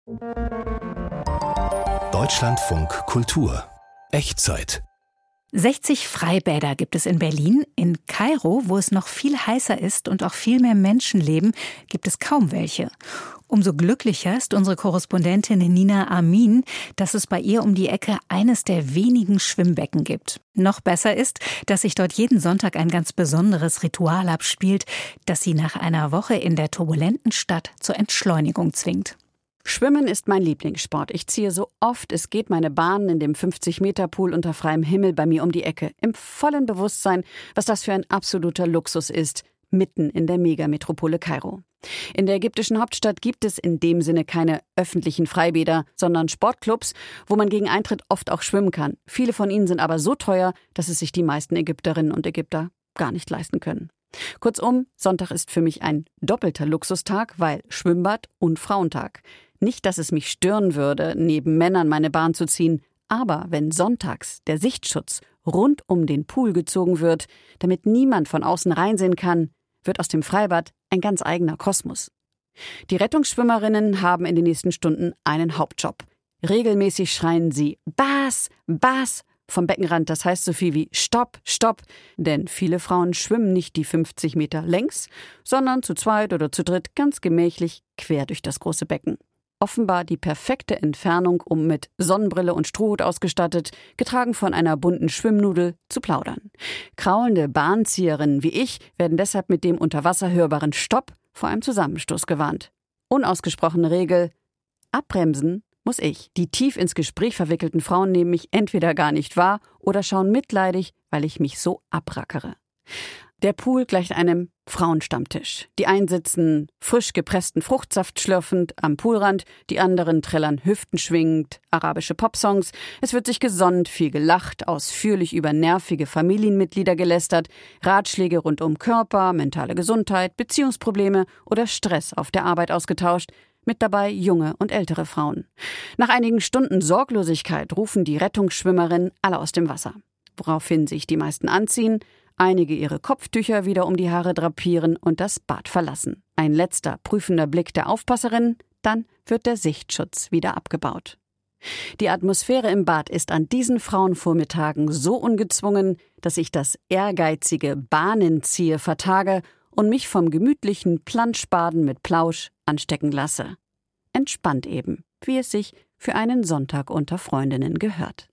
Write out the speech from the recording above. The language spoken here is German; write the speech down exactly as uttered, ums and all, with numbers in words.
Deutschlandfunk Kultur Echtzeit. sechzig Freibäder gibt es in Berlin. In Kairo, wo es noch viel heißer ist und auch viel mehr Menschen leben, gibt es kaum welche. Umso glücklicher ist unsere Korrespondentin Nina Amin, dass es bei ihr um die Ecke eines der wenigen Schwimmbecken gibt. Noch besser ist, dass sich dort jeden Sonntag ein ganz besonderes Ritual abspielt, das sie nach einer Woche in der turbulenten Stadt zur Entschleunigung zwingt. Schwimmen ist mein Lieblingssport. Ich ziehe so oft es geht meine Bahnen in dem fünfzig-Meter-Pool unter freiem Himmel bei mir um die Ecke. Im vollen Bewusstsein, was das für ein absoluter Luxus ist, mitten in der Megametropole Kairo. In der ägyptischen Hauptstadt gibt es in dem Sinne keine öffentlichen Freibäder, sondern Sportclubs, wo man gegen Eintritt oft auch schwimmen kann. Viele von ihnen sind aber so teuer, dass es sich die meisten Ägypterinnen und Ägypter gar nicht leisten können. Kurzum, Sonntag ist für mich ein doppelter Luxustag, weil Schwimmbad und Frauentag. Nicht, dass es mich stören würde, neben Männern meine Bahn zu ziehen, aber wenn sonntags der Sichtschutz rund um den Pool gezogen wird, damit niemand von außen reinsehen kann, wird aus dem Freibad ein ganz eigener Kosmos. Die Rettungsschwimmerinnen haben in den nächsten Stunden einen Hauptjob. Regelmäßig schreien sie Bas, Bas vom Beckenrand, das heißt so viel wie Stopp, Stopp, denn viele Frauen schwimmen nicht die fünfzig Meter längs, sondern zu zweit oder zu dritt ganz gemächlich quer durch das große Becken. Offenbar die perfekte Entfernung, um mit Sonnenbrille und Strohhut ausgestattet, getragen von einer bunten Schwimmnudel, zu plaudern. Kraulende Bahnzieherinnen wie ich werden deshalb mit dem unter Wasser hörbaren Stopp vor einem Zusammenstoß gewarnt. Unausgesprochene Regel: Abbremsen muss ich. Die tief ins Gespräch verwickelten Frauen nehmen mich entweder gar nicht wahr oder schauen mitleidig, weil ich mich so abrackere. Der Pool gleicht einem Frauenstammtisch. Die einen sitzen frisch gepressten Fruchtsaft schlürfend am Poolrand, die anderen trällern hüftenschwingend arabische Popsongs. Es wird sich gesonnt, viel gelacht, ausführlich über nervige Familienmitglieder gelästert, Ratschläge rund um Körper, mentale Gesundheit, Beziehungsprobleme oder Stress auf der Arbeit ausgetauscht. Mit dabei junge und ältere Frauen. Nach einigen Stunden Sorglosigkeit rufen die Rettungsschwimmerinnen alle aus dem Wasser. Woraufhin sich die meisten anziehen, einige ihre Kopftücher wieder um die Haare drapieren und das Bad verlassen. Ein letzter prüfender Blick der Aufpasserin, dann wird der Sichtschutz wieder abgebaut. Die Atmosphäre im Bad ist an diesen Frauenvormittagen so ungezwungen, dass ich das ehrgeizige Bahnenziehe vertage und mich vom gemütlichen Planschbaden mit Plausch anstecken lasse. Entspannt eben, wie es sich für einen Sonntag unter Freundinnen gehört.